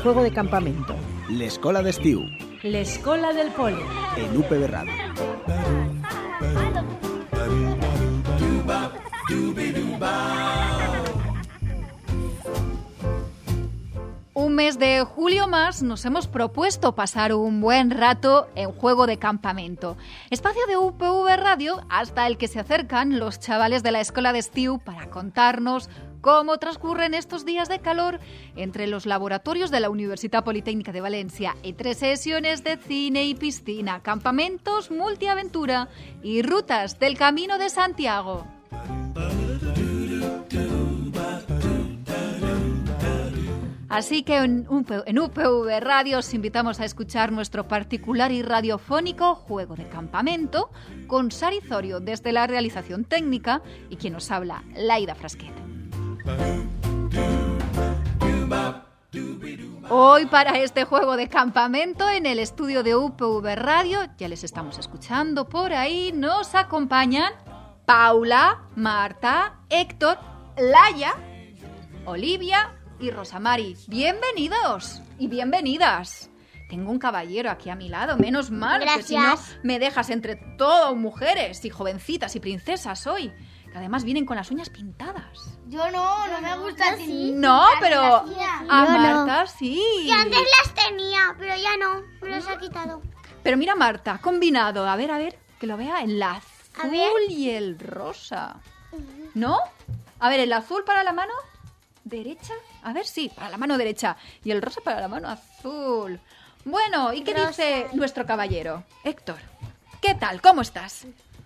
juego de campamento. L'escola d'estiu. L'escola del pole. En UPV Radio. Un mes de julio más nos hemos propuesto pasar un buen rato en juego de campamento. Espacio de UPV Radio hasta el que se acercan los chavales de la escola de estiu para contarnos cómo transcurren estos días de calor entre los laboratorios de la Universitat Politécnica de Valencia y 3 sesiones de cine y piscina, campamentos multiaventura y rutas del Camino de Santiago. Así que en UPV Radio os invitamos a escuchar nuestro particular y radiofónico juego de campamento con Sari Zorio desde la realización técnica y quien nos habla, Laida Frasquet. Hoy para este juego de campamento en el estudio de UPV Radio, ya les estamos escuchando por ahí, nos acompañan Paula, Marta, Héctor, Laia, Olivia y Rosamari. Bienvenidos y bienvenidas. Tengo un caballero aquí a mi lado, menos mal. Gracias. Que si no me dejas entre todo mujeres y jovencitas y princesas hoy, que además vienen con las uñas pintadas. Yo no me gusta así. No, pero a Yo Marta sí. Y antes las tenía, pero ya no, me las ha quitado. Pero mira Marta, combinado, a ver, que lo vea, el azul ver. y el rosa. ¿No? A ver, el azul para la mano derecha. A ver, sí, para la mano derecha. Y el rosa para la mano azul. Bueno, ¿y qué dice nuestro caballero? Héctor, ¿qué tal? ¿Cómo estás?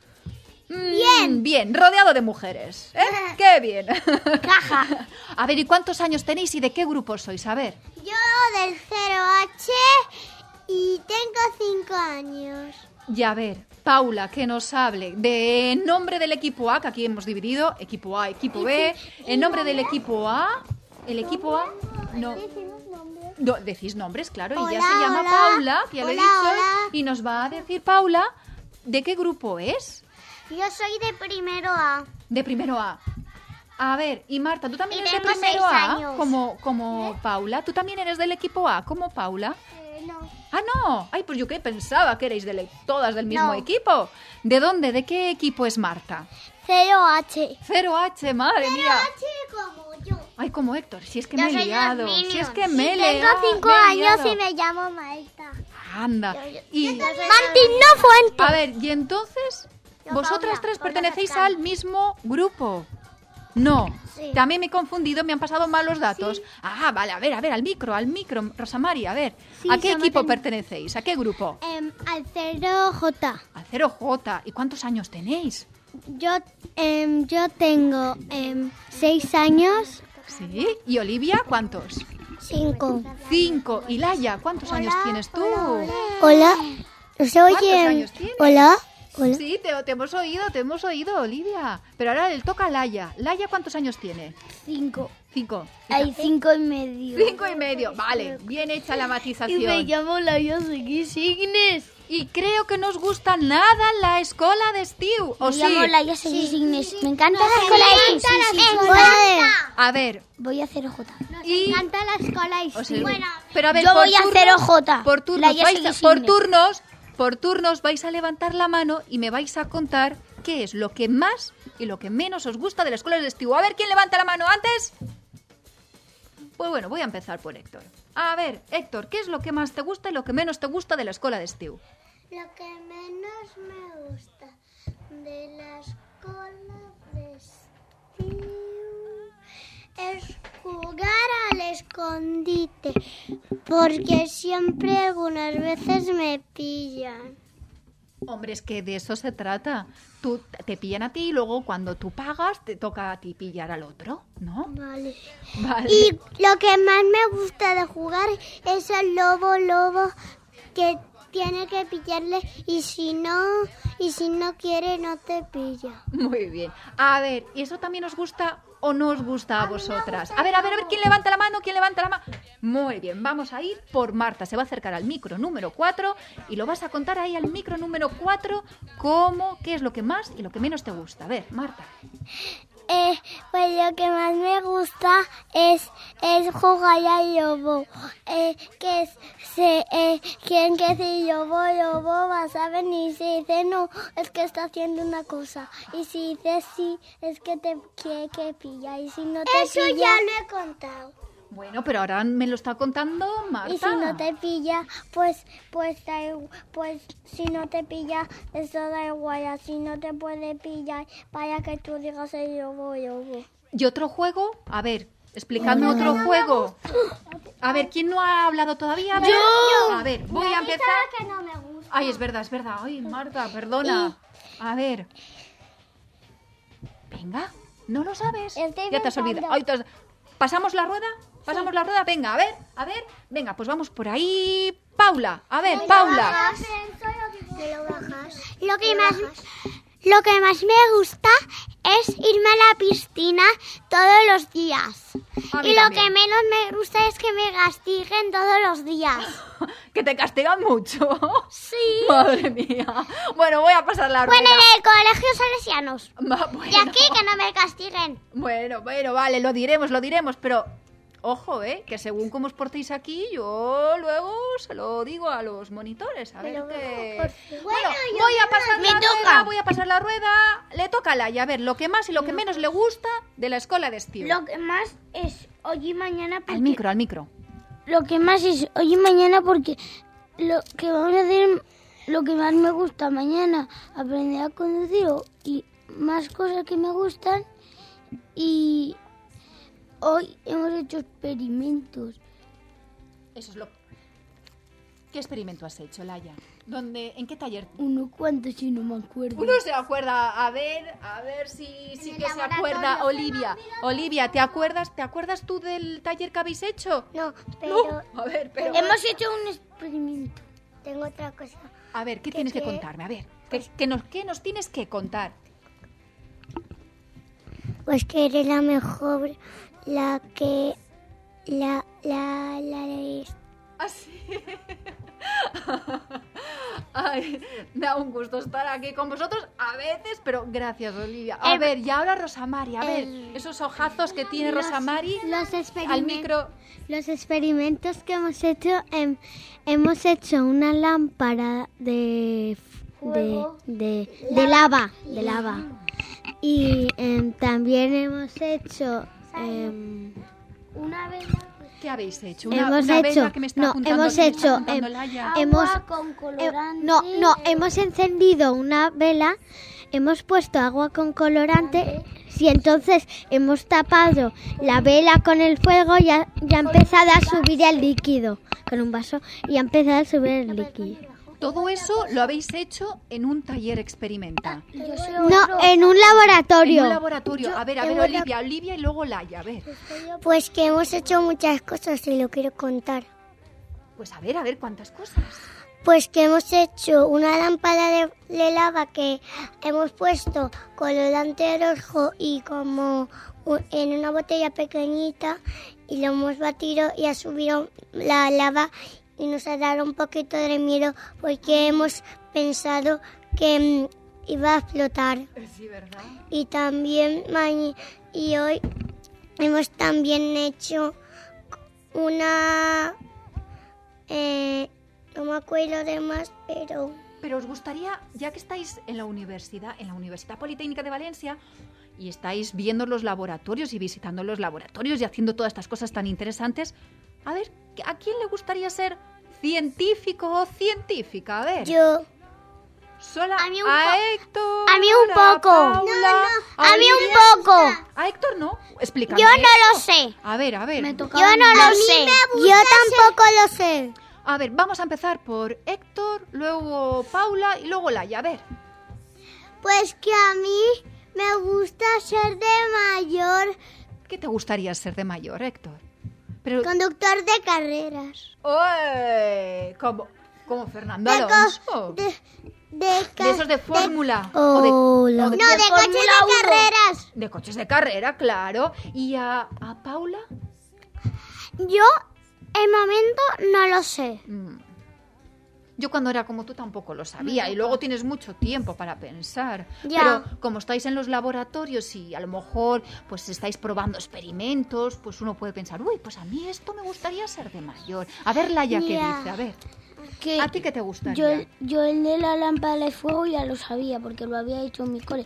Bien. Bien, rodeado de mujeres. ¡Qué bien! Caja. A ver, ¿y cuántos años tenéis y de qué grupo sois? A ver. Yo del 0H y tengo 5 años. Y a ver, Paula, que nos hable de nombre del equipo A, que aquí hemos dividido, equipo A, equipo B, en nombre del equipo A, el equipo A, no, decís nombres, claro, y ya Hola, se llama hola. Paula, que ya lo he Hola, dicho, hola. y nos va a decir Paula de qué grupo es, Yo soy de primero A. de primero A. A ver, y Marta, ¿tú también Y eres de tengo primero 6 A, años. como Paula? ¿Tú también eres del equipo A, como Paula? No. Ah, no. Ay, pues yo qué pensaba que erais todas del mismo No. equipo. ¿De dónde? ¿De qué equipo es Marta? 0H. 0H, madre mía. 0H como yo. Ay, como Héctor, si es que Yo me he soy de liado. los Si es Minions. que me he Tengo liado. 5 me he años liado. y me llamo Maeta. Anda. Y, Martín no Fuentes. a ver, y entonces, Yo, vosotras Paula, 3 Paula pertenecéis Pascal. al mismo grupo. No, Sí. también me he confundido, me han pasado mal los datos. Ah, vale, a ver, al micro, Rosamari, a ver. Sí, ¿A qué somos equipo del- pertenecéis? ¿A qué grupo? Al 0J. Al 0J. ¿Y cuántos años tenéis? Yo tengo 6 años. Sí. ¿Y Olivia, cuántos? 5. 5. ¿Y Laia, cuántos años tienes tú? Hola. ¿Se oye? ¿Cuántos años tienes? Hola. Hola. Sí, te hemos oído, Olivia. Pero ahora le toca a Laia. ¿Laia cuántos años tiene? 5. 5. Hay 5 y medio. 5 y medio. Vale, bien hecha la matización. llamo Laia Signes. Y creo que no os gusta nada la escuela de estiu, ¿o Me sí? llamo Laia Signes. Me encanta la escuela de A ver, Voy a 0J. y... encanta la escuela o sea, pero a ver, yo por voy a turnos- 0J. Por turnos, Laia vais Signes. por turnos vais a levantar la mano y me vais a contar qué es lo que más y lo que menos os gusta de la escuela de estiu. A ver, ¿quién levanta la mano antes? Pues bueno, voy a empezar por Héctor. A ver, Héctor, ¿qué es lo que más te gusta y lo que menos te gusta de la escuela de estiu? Lo que menos me gusta de la escuela de estiu es jugar al escondite, porque siempre algunas veces me pillan. Hombre, es que de eso se trata. Tú te pillan a ti y luego cuando tú pagas te toca a ti pillar al otro, ¿no? Vale. Vale. Y lo que más me gusta de jugar es el lobo que tiene que pillarle y si no quiere no te pilla. Muy bien. A ver, ¿y eso también os gusta o no os gusta a vosotras? A ver, ¿quién levanta la mano? Muy bien, vamos a ir por Marta. Se va a acercar al micro número 4 y lo vas a contar ahí al micro número 4 qué es lo que más y lo que menos te gusta. A ver, Marta. Pues lo que más me gusta es jugar al lobo. Quieren que si lobo vas a venir. Y si dice no, es que está haciendo una cosa. Y si dice sí, es que te quiere que pilla. Y si no te pilla... Eso ya lo he contado. Bueno, pero ahora me lo está contando Marta. Y si no te pilla, pues si no te pilla, eso da igual. Si no te puede pillar, para que tú digas el lobo. ¿Y otro juego? A ver, explicadme otro juego. A ver, ¿quién no ha hablado todavía? ¡Yo! A ver, voy a empezar. Que no me gusta. Ay, es verdad. Ay, Marta, perdona. A ver. Venga, ¿no lo sabes? Estoy Ya te has olvidado. Ay, ¿pasamos la rueda? ¿Pasamos la rueda? Venga, a ver. Venga, pues vamos por ahí. Paula, a ver, Paula. Lo que más me gusta es irme a la piscina todos los días. Y lo que menos me gusta es que me castiguen todos los días. ¿Que te castigan mucho? Sí. Madre mía. Bueno, voy a pasar la rueda. Bueno, en el colegio salesianos. Bueno. Y aquí que no me castiguen. Bueno, vale, lo diremos, pero... Ojo, que según cómo os portéis aquí, yo luego se lo digo a los monitores. A ver qué... Bueno, voy a pasar la rueda. Le toca a Laia. A ver, lo que más y lo que menos le gusta de la escuela de estío. Lo que más es hoy y mañana... Porque... Al micro. Lo que más es hoy y mañana porque lo que vamos a hacer, lo que más me gusta mañana, aprender a conducir y más cosas que me gustan. Y... hoy hemos hecho experimentos. Eso es lo... ¿Qué experimento has hecho, Laia? ¿En qué taller? Unos cuantos, si no me acuerdo. Uno se acuerda. A ver si que se acuerda Olivia. Olivia, ¿te acuerdas tú del taller que habéis hecho? No, pero... No. A ver, pero... Hemos hecho un experimento. Tengo otra cosa. A ver, ¿qué tienes que contarme? A ver, ¿qué nos tienes que contar? Pues que eres la mejor... La ¿Ah, sí? Ay, me da un gusto estar aquí con vosotros a veces, pero gracias, Olivia. A ver, y ahora Rosamari, a ver, esos ojazos que tiene Rosamari al micro. Los experimentos que hemos hecho una lámpara de lava, y también hemos hecho una vela. ¿Qué habéis hecho? Una vela que me está apuntando Laia. Agua con colorante. Hemos encendido una vela, hemos puesto agua con colorante y entonces hemos tapado la vela con el fuego y ya ha empezado a subir el líquido con un vaso y ha empezado a subir el líquido. Todo eso lo habéis hecho en un taller experimenta. No, en un laboratorio. En un laboratorio. A ver, Olivia y luego Laia, a ver. Pues que hemos hecho muchas cosas y lo quiero contar. Pues a ver, ¿cuántas cosas? Pues que hemos hecho una lámpara de lava que hemos puesto colorante rojo y como en una botella pequeñita y lo hemos batido y ha subido la lava. Y nos ha dado un poquito de miedo porque hemos pensado que iba a explotar. Sí, ¿verdad? Y también y hoy hemos también hecho una... no me acuerdo de más, pero... Pero os gustaría, ya que estáis en la Universidad Politécnica de Valencia y estáis viendo los laboratorios y visitando los laboratorios y haciendo todas estas cosas tan interesantes, a ver, ¿a quién le gustaría ser científico o científica? A ver. Yo. A Héctor. A mí un poco. Paula, a mí un poco. A Héctor no. Explícame. Yo no lo sé. A ver. Yo no lo sé. Yo tampoco lo sé. A ver, vamos a empezar por Héctor, luego Paula y luego Laia. A ver. Pues que a mí me gusta ser de mayor. ¿Qué te gustaría ser de mayor, Héctor? Conductor de carreras. ¡Uy! Como Fernando Alonso. De esos de fórmula. De coches de carreras. De coches de carrera, claro. ¿Y a Paula? Yo, en momento, no lo sé. Yo cuando era como tú tampoco lo sabía y luego tienes mucho tiempo para pensar. Ya. Pero como estáis en los laboratorios y a lo mejor pues estáis probando experimentos, pues uno puede pensar, uy, pues a mí esto me gustaría ser de mayor. A ver, Laia, ¿qué Ya. dice? A ver, Que ¿a ti qué te gustaría? yo el de la lámpara de fuego ya lo sabía porque lo había hecho en mi cole.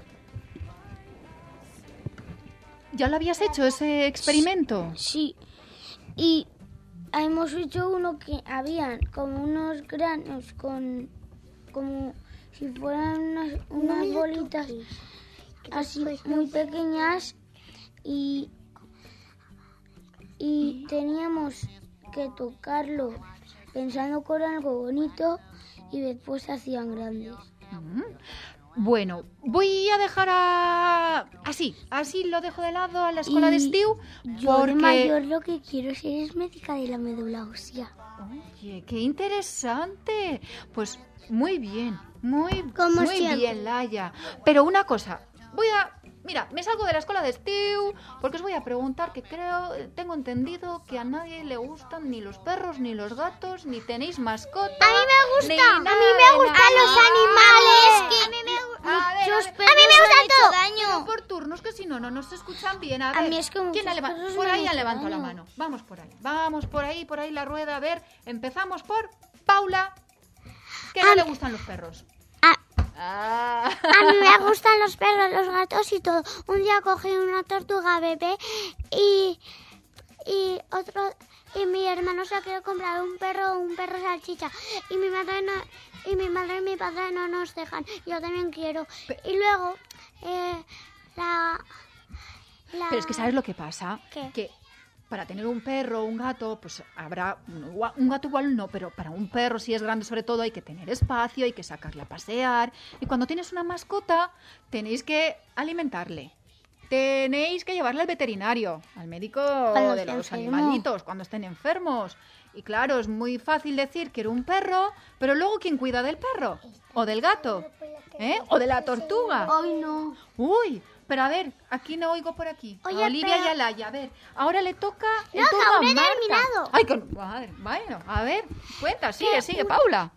¿Ya lo habías hecho ese experimento? Sí, y hemos hecho uno que habían como unos granos con como si fueran unas bolitas así muy pequeñas y teníamos que tocarlo pensando con algo bonito y después se hacían grandes. Bueno, voy a dejar así lo dejo de lado a la escuela de Y Stew. Yo de mayor lo que quiero ser es médica de la médula ósea. Oye, qué interesante. Pues muy bien, muy siempre. bien, Laia. Pero una cosa, mira, me salgo de la escuela de Stew porque os voy a preguntar que tengo entendido que a nadie le gustan ni los perros, ni los gatos, ni tenéis mascota. A mí me gusta. ni A mí nada, me gustan nada. los animales. A mí me Muchos A perros mí me me gusta han hecho todo. daño. por turnos, que si no nos escuchan bien. A A ver, mí es que ¿quién muchos la levanta? perros Por me ahí han han hecho levantado la daño. mano. Vamos por ahí la rueda. A ver, empezamos por Paula. ¿Qué no le gustan los perros? A mí me gustan los perros, los gatos y todo. Un día cogí una tortuga bebé y mi hermano se quería comprar un perro salchicha y mi madre y mi padre no nos dejan. Yo también quiero. Y luego Pero es que ¿sabes lo que pasa? ¿Qué? Que para tener un perro o un gato, pues habrá un gato igual no, pero para un perro, si es grande sobre todo, hay que tener espacio, hay que sacarle a pasear. Y cuando tienes una mascota, tenéis que alimentarle. Tenéis que llevarle al veterinario, al médico Cuando de esté los enfermo. animalitos, cuando estén enfermos. Y claro, es muy fácil decir que era un perro, pero luego ¿quién cuida del perro? ¿O del gato? ¿Eh? ¿O de la tortuga? Hoy no. Uy, pero a ver, aquí no oigo por aquí. Oye, a Olivia pero- y a Laia, a ver. Ahora le toca el No, turno aún no a he Marta. terminado. Ay, madre, bueno, a ver, cuenta, sigue, Paula.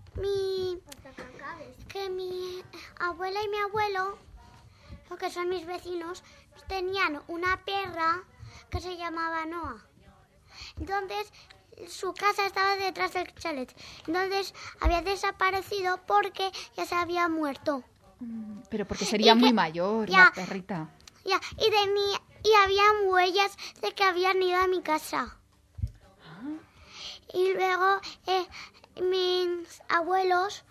Que mi abuela y mi abuelo, lo que son mis vecinos, tenían una perra que se llamaba Noah. Entonces, su casa estaba detrás del chalet. Entonces, había desaparecido porque ya se había muerto. Pero porque sería Y que- muy mayor ya. la perrita. Ya, y había huellas de que habían ido a mi casa. Y luego mis abuelos,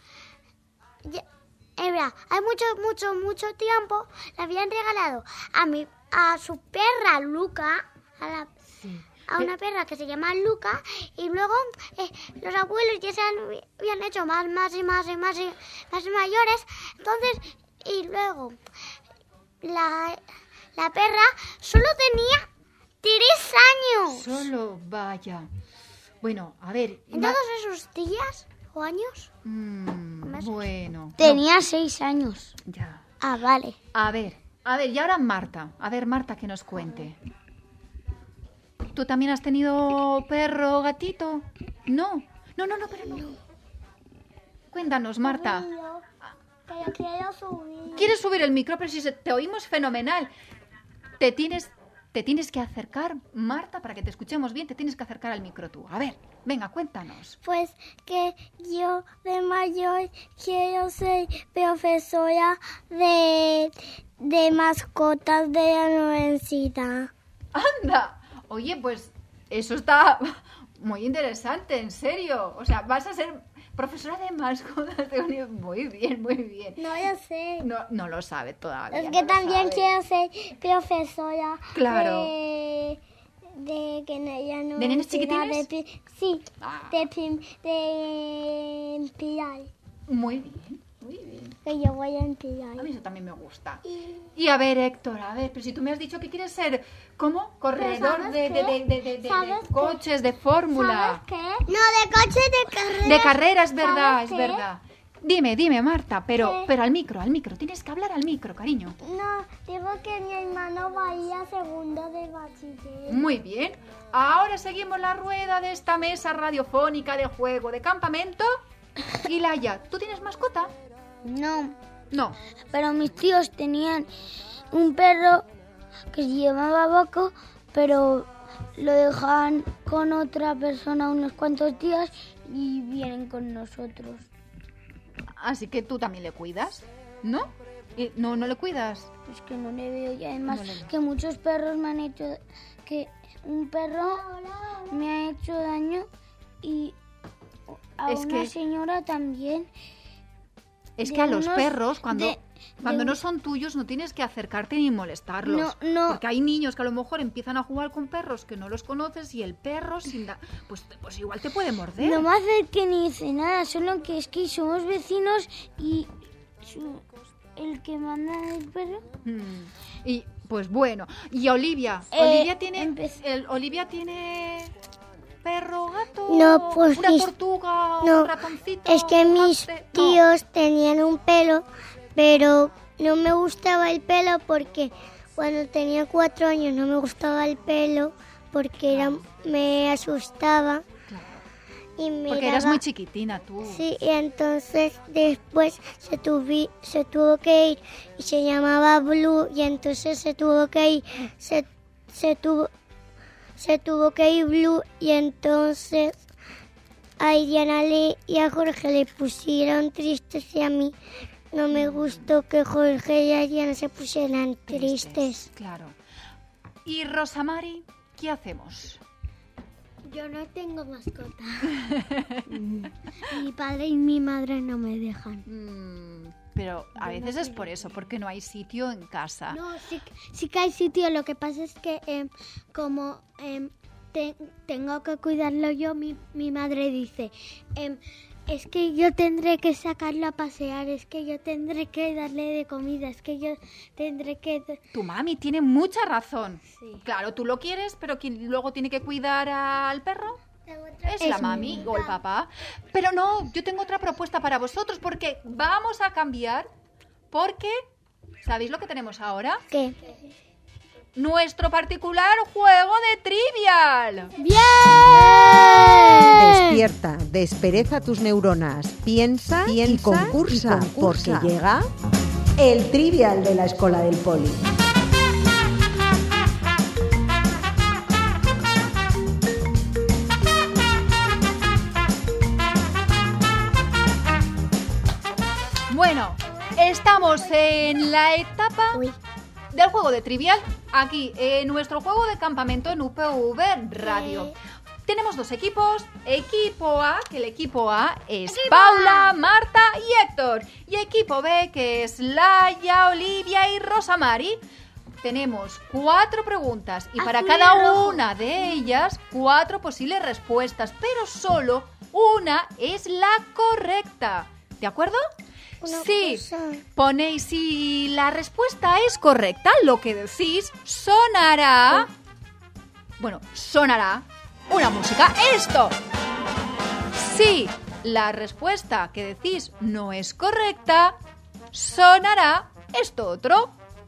hay mucho tiempo, le habían regalado a su perra Luca, a una perra que se llama Luca, y luego los abuelos ya se habían hecho más mayores, entonces, y luego la perra solo tenía 3 años. Solo vaya. Bueno, a ver. En todos esos días o años. Bueno. Tenía 6 años. no, ya. Ah, vale. A ver, y ahora Marta. A ver, Marta, que nos cuente. ¿Tú también has tenido perro o gatito? No, pero no. Cuéntanos, Marta. Pero quiero subir. ¿Quieres subir el micro? Pero si te oímos fenomenal. Te tienes que acercar, Marta, para que te escuchemos bien, te tienes que acercar al micro tú. A ver, venga, cuéntanos. Pues que yo de mayor quiero ser profesora de mascotas de la universidad. ¡Anda! Oye, pues eso está muy interesante, en serio. O sea, vas a ser profesora de mascotas de universidad. Muy bien, muy bien. No lo sé. No lo sabe todavía. Es no que lo también sabe. quiero ser profesora Claro. de que ella no ¿De nenes chiquitines? Sí, Ah. de Pilar. Muy bien, muy bien. Que yo voy a Pilar. A mí eso también me gusta. Y a ver, Héctor, pero si tú me has dicho que quieres ser, ¿cómo? Corredor ¿sabes de qué? ¿Sabes qué? coches, de fórmula. ¿Sabes qué? No, de coche de carrera. De carrera, es verdad, ¿Sabes es qué? verdad. Dime, Marta, pero al micro. Tienes que hablar al micro, cariño. No, digo que mi hermano va a ir a segundo de bachiller. Muy bien. Ahora seguimos la rueda de esta mesa radiofónica de juego de campamento. Y Laia, ¿tú tienes mascota? No, No. mis tíos tenían un perro que se llamaba Baco, pero lo dejaban con otra persona unos cuantos días y vienen con nosotros. Así que tú también le cuidas, ¿no? No le cuidas. Es que no le veo, y además No le veo. que muchos perros me han hecho... que un perro me ha hecho daño y a Es una que- señora también. Es De que a los unos- perros, cuando de no son tuyos, no tienes que acercarte ni molestarlos. No. Porque hay niños que a lo mejor empiezan a jugar con perros que no los conoces y el perro, pues igual te puede morder. No me hace que ni dice nada, solo que es que somos vecinos y el que manda el perro. Y pues bueno. Y Olivia, Olivia tiene perro, gato, No, pues una tortuga, no, un ratoncito. Es que un mis hámster. tíos tenían un pelo, pero no me gustaba el pelo porque cuando tenía 4 años no me gustaba el pelo porque me asustaba. Y me Porque eras daba- muy chiquitina tú. Sí, y entonces después se tuvo que ir y se llamaba Blue y entonces se tuvo que ir Blue y entonces a Diana y a Jorge le pusieron tristes y a mí no me gustó que Jorge y a Diana se pusieran tristes. Claro. Y Rosamari, ¿qué hacemos? Yo no tengo mascota. Mi padre y mi madre no me dejan. Pero a veces es por eso, porque no hay sitio en casa. No, sí que hay sitio. Lo que pasa es que tengo que cuidarlo yo, mi madre dice, es que yo tendré que sacarlo a pasear, es que yo tendré que darle de comida, es que yo tendré que... Tu mami tiene mucha razón. Sí. Claro, tú lo quieres, pero quien luego tiene que cuidar al perro es la mami o el papá. Pero no, yo tengo otra propuesta para vosotros porque vamos a cambiar. Porque, ¿sabéis lo que tenemos ahora? ¿Qué? Nuestro particular juego de Trivial. Despierta, despereza tus neuronas, piensa y concursa, porque llega el Trivial de la Escola del Poli. Bueno, estamos en la etapa del juego de Trivial, aquí en nuestro juego de campamento en UPV Radio. Tenemos dos equipos, equipo A, que el equipo A es Paula, Marta y Héctor, y equipo B, que es Laia, Olivia y Rosamari. Tenemos 4 preguntas y para cada una de ellas 4 posibles respuestas, pero solo una es la correcta. ¿De acuerdo? Sí, ponéis si la respuesta es correcta, lo que decís sonará... Bueno, sonará una música. ¡Esto! Si la respuesta que decís no es correcta, sonará esto otro.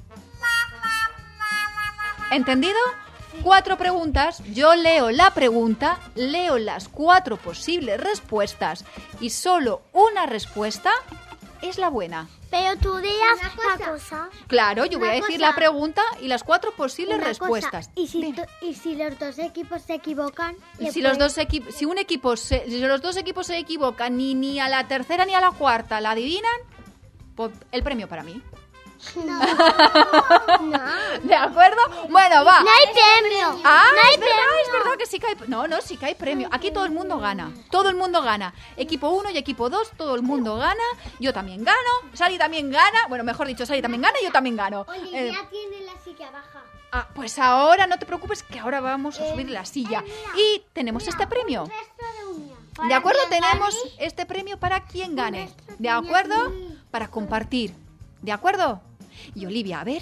¿Entendido? 4 preguntas, yo leo la pregunta, leo las 4 posibles respuestas y solo una respuesta es la buena. Pero tú dirás una cosa. Claro, yo voy a Una decir cosa. la pregunta y las 4 posibles Una respuestas. cosa, Dime. y si los dos equipos se equivocan... Y si los dos equipos se equivocan ni a la tercera ni a la cuarta la adivinan, pues el premio para mí. No. ¿De acuerdo? Bueno, va. ¡No hay premio! Ah, ¡No hay es verdad, premio! es verdad que sí que hay... No, sí que hay premio. Aquí todo el mundo gana. Todo el mundo gana. Equipo 1 y equipo 2, todo el mundo gana. Yo también gano. Sari también gana. Bueno, mejor dicho, Sari también gana y yo también gano. Olivia tiene la silla baja. Pues ahora no te preocupes que ahora vamos a subir la silla. Y tenemos este premio. ¿De acuerdo? Tenemos este premio para quien gane. ¿De acuerdo? Para compartir. ¿De acuerdo? Y Olivia, a ver,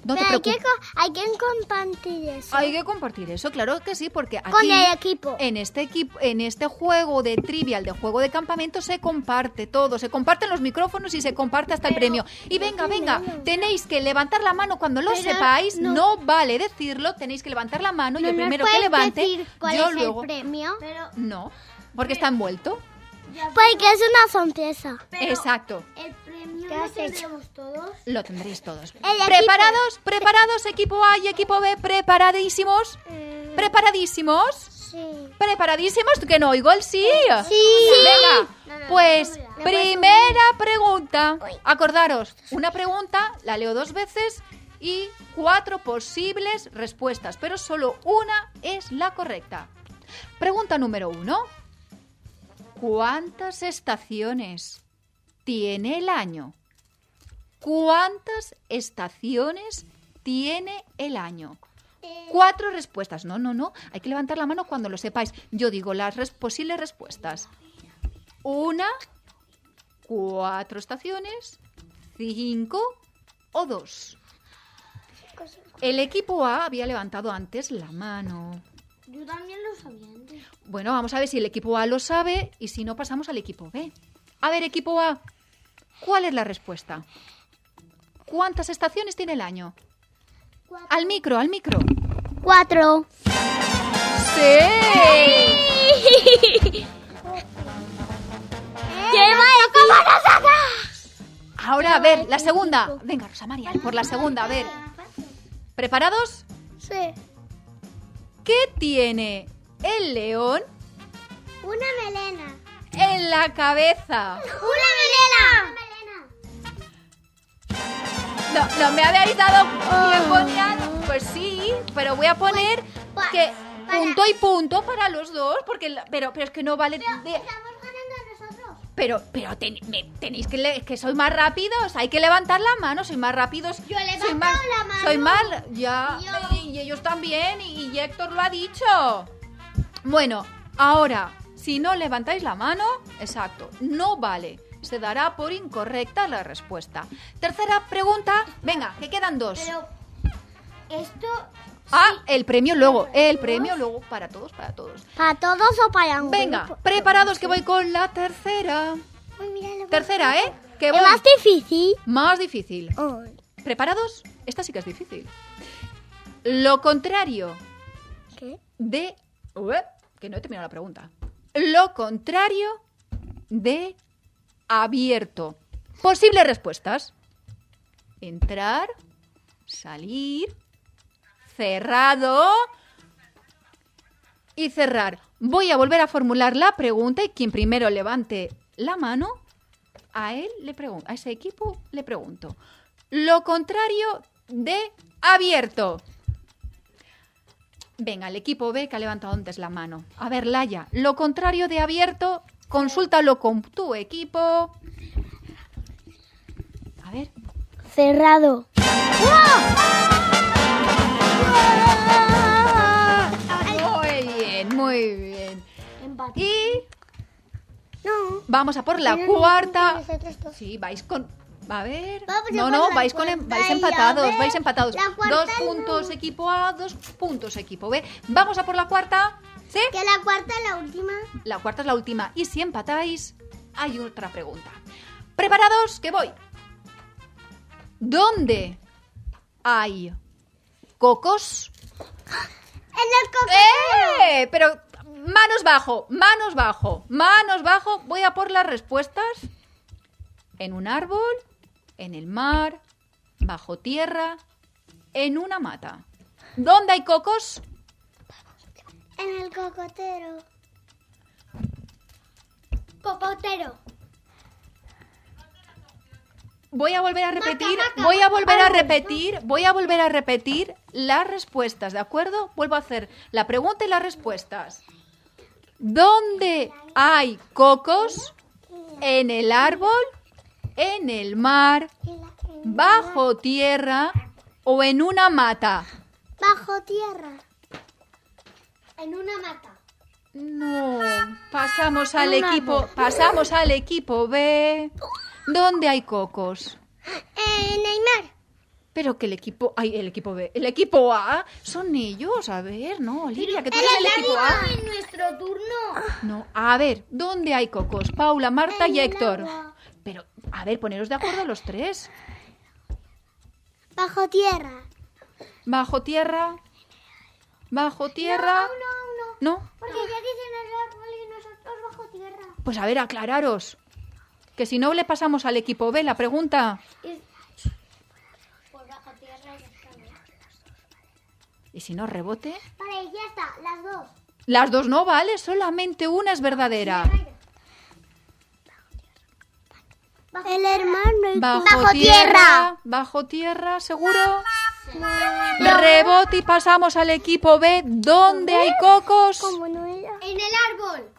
No te Pero preocupes. hay que compartir eso. Hay que compartir eso, claro que sí, porque aquí Con el equipo. en este juego de trivial, de juego de campamento, se comparte todo, se comparten los micrófonos y se comparte hasta el premio. Y venga, tenéis que levantar la mano cuando lo sepáis, no vale decirlo, tenéis que levantar la mano y el primero que levante, ¿cuál yo es luego... el premio? No, porque está envuelto. Porque es una sorpresa. Exacto. El premio ¿Qué lo has hecho? tendremos todos. Lo tendréis todos. equipo. ¿Preparados, equipo A y equipo B? ¿Preparadísimos? ¿Preparadísimos? Sí. ¿Preparadísimos? Que no oigo el sí. Sí. Venga, pues primera pregunta. Acordaros, una pregunta, la leo 2 veces y 4 posibles respuestas, pero solo una es la correcta. Pregunta número 1. ¿Cuántas estaciones tiene el año? ¿Cuántas estaciones tiene el año? 4 respuestas. No. Hay que levantar la mano cuando lo sepáis. Yo digo las posibles respuestas. 1, 4 estaciones, 5 o 2. El equipo A había levantado antes la mano. Yo también lo sabía antes. Bueno, vamos a ver si el equipo A lo sabe y si no pasamos al equipo B. A ver, equipo A, ¿cuál es la respuesta? ¿Cuántas estaciones tiene el año? 4. Al micro. 4. ¡Sí! Ahora, a ver, la segunda. Venga, Rosa María, por la segunda, a ver. ¿Preparados? Sí. ¿Qué tiene el león Una melena. en la cabeza? ¡Una melena! No me habéis dado tiempo ni nada. Pues sí, pero voy a poner que punto y punto para los dos, porque pero es que no vale. Estamos ganando nosotros. Pero tenéis que sois más rápidos, hay que levantar la mano, sois más rápidos. Yo he levantado soy más, la mano. Soy más, ya, Yo. y ellos también, y Héctor lo ha dicho. Bueno, ahora, si no levantáis la mano, exacto, no vale. Se dará por incorrecta la respuesta. Tercera pregunta, venga, que quedan 2. Pero esto... El premio luego para todos. ¿Para todos o para un Venga, grupo? preparados que voy con la tercera. Uy, mira, Tercera, que ¿Es voy. más difícil? Más difícil. Ay. ¿Preparados? Esta sí que es difícil. Lo contrario ¿Qué? de... que no he terminado la pregunta. Lo contrario de abierto. Posibles respuestas. Entrar, salir, cerrado y cerrar. Voy a volver a formular la pregunta y quien primero levante la mano, a ese equipo le pregunto. Lo contrario de abierto. Venga, el equipo B que ha levantado antes la mano. A ver, Laia, lo contrario de abierto, consúltalo con tu equipo. A ver. Cerrado. Muy bien. Empate. Y No. vamos a por la Pero no, cuarta. nosotros dos. Sí, vais con... A ver... Vamos a No, por no, la vais cuarta y empatados, a ver, vais empatados. la cuarta 2 puntos equipo A, 2 puntos equipo B. Vamos a por la cuarta. ¿Sí? Que la cuarta es la última. La cuarta es la última. Y si empatáis, hay otra pregunta. ¿Preparados? Que voy. ¿Dónde hay cocos? En el cocotero. Pero manos bajo. Voy a por las respuestas. En un árbol, en el mar, bajo tierra, en una mata. ¿Dónde hay cocos? En el cocotero. Cocotero. Voy a volver a repetir, Maca, voy a volver a árbol. repetir las respuestas, ¿de acuerdo? Vuelvo a hacer la pregunta y las respuestas. ¿Dónde hay cocos? En el árbol, en el mar, bajo tierra o en una mata. Bajo tierra. En una mata. No, pasamos al equipo B. ¿Dónde hay cocos? En el mar. Pero que el equipo B, el equipo A, son ellos. A ver, no, Olivia, que tú eres el equipo A. En nuestro turno. No, a ver, ¿dónde hay cocos? Paula, Marta y Héctor. Pero, a ver, poneros de acuerdo los tres. Bajo tierra. Bajo tierra. Bajo tierra. No. ¿No? Porque ya dicen el árbol y nosotros bajo tierra. Pues a ver, aclararos. Que si no le pasamos al equipo B la pregunta. Pues bajo tierra ya está. Y si no, rebote. Vale, ya está, las dos. Las dos no vale, solamente una es verdadera. El hermano y Bajo tierra. Bajo tierra, ¿seguro? Rebote y pasamos al equipo B. ¿Dónde hay cocos? ¿Cómo no era? En el árbol.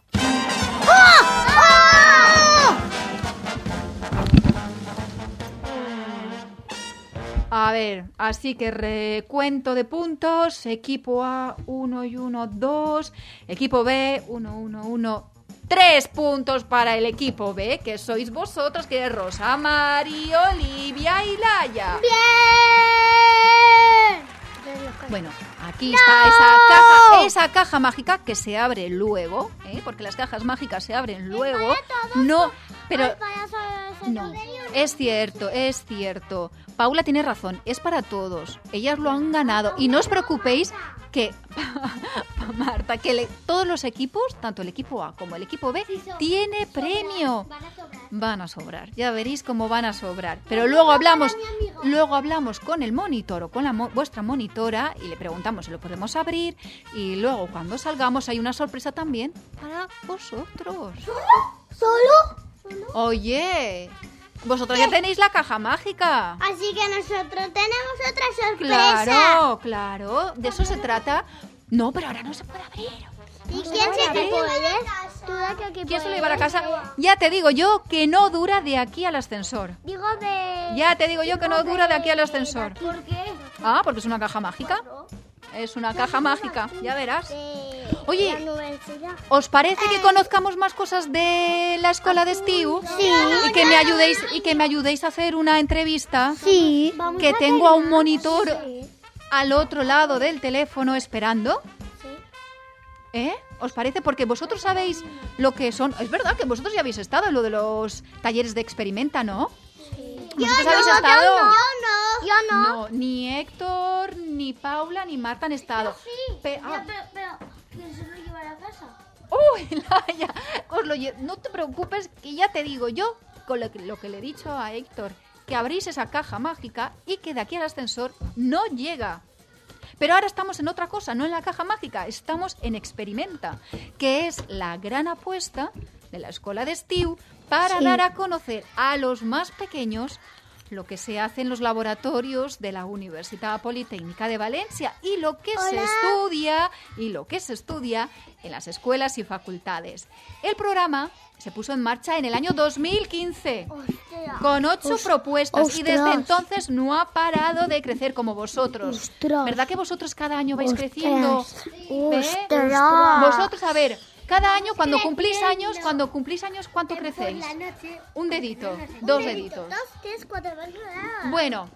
A ver, así que recuento de puntos. Equipo A, 1 y 1, 2. Equipo B, 1, 1, 1. 3 puntos para el equipo B, que sois vosotros, que es Rosa, Mari, Olivia y Laia. ¡Bien! Bueno, aquí está esa caja mágica que se abre luego, porque las cajas mágicas se abren luego. No, pero no, es cierto. Paula tiene razón, es para todos. Ellas lo han ganado y no os preocupéis que Marta, que todos los equipos, tanto el equipo A como el equipo B, tiene premio. Van a sobrar, ya veréis cómo van a sobrar. Pero luego hablamos con el monitor o con vuestra monitora y le preguntamos si lo podemos abrir. Y luego cuando salgamos hay una sorpresa también para vosotros. ¿Solo? Oye, vosotros ya tenéis la caja mágica. Así que nosotros tenemos otra sorpresa. Claro, de eso se trata. No, pero ahora no se puede abrir. ¿Y quién se te puede? ¿Tú de qué equipo ¿Quién se lo lleva a eres? casa? Ya te digo yo que no dura de aquí al ascensor. Digo de... Ya te digo yo que no dura de aquí al ascensor. ¿Por qué? Ah, porque es una caja mágica. Es una caja mágica, ya verás. Oye, la universidad. ¿os parece que conozcamos más cosas de la escuela de Estiu? Sí. Y que me ayudéis a hacer una entrevista. Sí. Que tengo a un monitor al otro lado del teléfono esperando. ¿Os parece? Porque vosotros sabéis lo que son. Es verdad que vosotros ya habéis estado en lo de los talleres de Experimenta, ¿no? ¿Vosotros habéis estado? Yo no. No, ni Héctor, ni Paula, ni Marta han estado. Pero, ¿quién se lo lleva a la casa? ¡Uy, Laia! No te preocupes, que ya te digo yo, con lo que le he dicho a Héctor, que abrís esa caja mágica y que de aquí al ascensor no llega. Pero ahora estamos en otra cosa, no en la caja mágica, estamos en Experimenta, que es la gran apuesta de la escuela de Estiu para dar a conocer a los más pequeños lo que se hace en los laboratorios de la Universidad Politécnica de Valencia y lo que se estudia en las escuelas y facultades. El programa se puso en marcha en el año 2015 con 8 propuestas y desde entonces no ha parado de crecer como vosotros. ¿Verdad que vosotros cada año vais creciendo? Vosotros, a ver, cada año cuando cumplís años, ¿cuánto crecéis? Un dedito, 2 deditos. 2, 3, 4, 5. Bueno,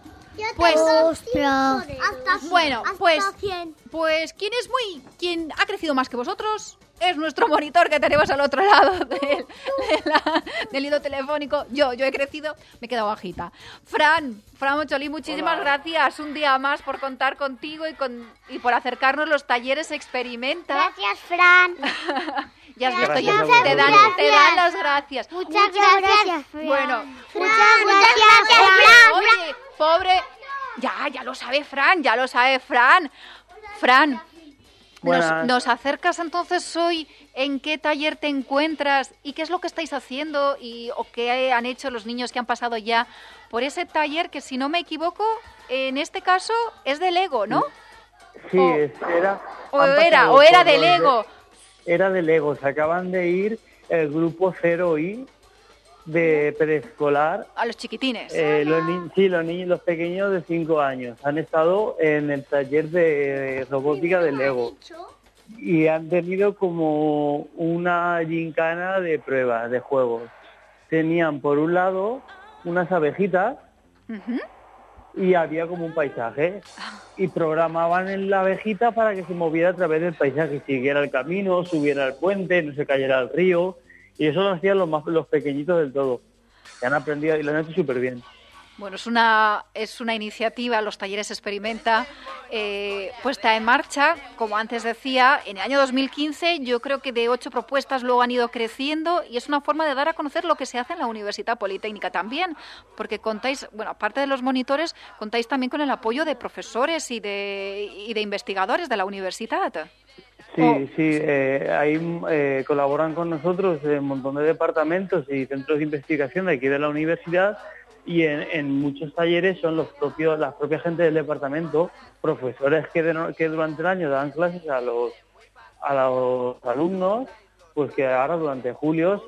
pues quien ha crecido más que vosotros es nuestro monitor que tenemos al otro lado del hilo telefónico. Yo he crecido, me he quedado bajita. Fran Moncholí, muchísimas gracias un día más por contar contigo y por acercarnos los talleres Experimenta. Gracias, Fran. Ya has visto, Gracias, te dan las gracias. Muchas gracias, Fran. Bueno, Muchas gracias, Fran. oye, pobre... Ya lo sabe Fran. Fran, ¿nos acercas entonces hoy en qué taller te encuentras y qué es lo que estáis haciendo o qué han hecho los niños que han pasado ya por ese taller que, si no me equivoco, en este caso es de Lego, ¿no? Sí, era de Lego. Era de Lego, se acaban de ir el grupo 0I de preescolar. A los chiquitines. Los pequeños de 5 años. Han estado en el taller de robótica de Lego. Y han tenido como una gincana de pruebas, de juegos. Tenían por un lado unas abejitas y había como un paisaje y programaban en la abejita para que se moviera a través del paisaje, siguiera el camino, subiera el puente, no se cayera al río, y eso lo hacían los pequeñitos del todo, que han aprendido y lo han hecho súper bien. Bueno, es una iniciativa, los talleres Experimenta, puesta en marcha, como antes decía, en el año 2015. Yo creo que de 8 propuestas luego han ido creciendo y es una forma de dar a conocer lo que se hace en la Universidad Politécnica también, porque contáis, bueno, aparte de los monitores, contáis también con el apoyo de profesores y de investigadores de la universidad. Sí, ahí colaboran con nosotros un montón de departamentos y centros de investigación de aquí de la universidad. Y en muchos talleres son la propia gente del departamento, profesores que durante el año dan clases a los alumnos, pues que ahora durante julio,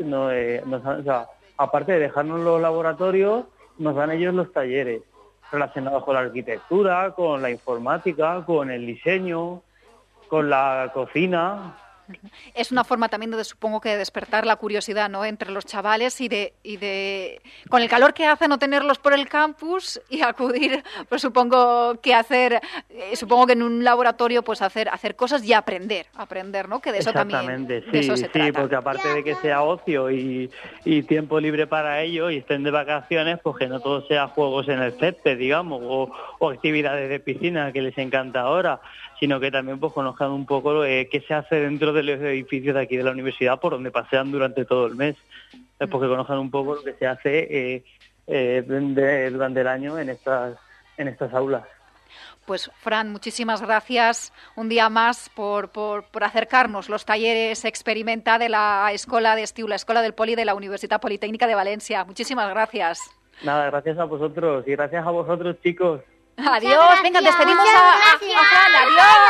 aparte de dejarnos los laboratorios, nos dan ellos los talleres relacionados con la arquitectura, con la informática, con el diseño, con la cocina. Es una forma también supongo que de despertar la curiosidad, ¿no?, entre los chavales y de con el calor que hace no tenerlos por el campus y acudir, pues supongo que en un laboratorio pues hacer cosas y aprender, ¿no?, que de eso también de eso se trata. Sí, porque aparte de que sea ocio y tiempo libre para ello y estén de vacaciones, pues que no todo sea juegos en el césped, digamos, o actividades de piscina que les encanta ahora, sino que también pues conozcan un poco qué se hace dentro de los edificios de aquí de la universidad por donde pasean durante todo el mes, porque conozcan un poco lo que se hace durante el año en estas aulas. Pues Fran, muchísimas gracias un día más por acercarnos los talleres Experimenta de la Escola de Estiu, la Escola del Poli de la Universidad Politécnica de Valencia. Muchísimas gracias. Nada, gracias a vosotros y gracias a vosotros, chicos. Adiós, venga, despedimos a Fran,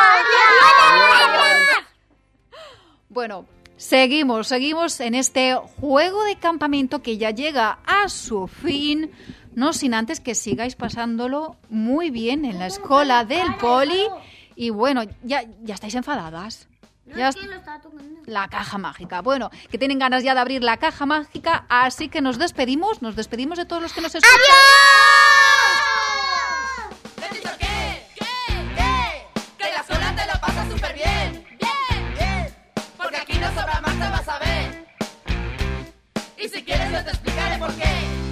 adiós. Bueno, seguimos en este juego de campamento que ya llega a su fin, no sin antes que sigáis pasándolo muy bien en la Escola del Poli. Y bueno, ya estáis enfadadas. La caja mágica. Bueno, que tienen ganas ya de abrir la caja mágica, así que nos despedimos de todos los que nos escuchan. ¡Adiós! Que la escuela te lo pasa súper bien. Bien. Porque aquí no sobra más, te vas a ver. Y si quieres yo te explicaré por qué.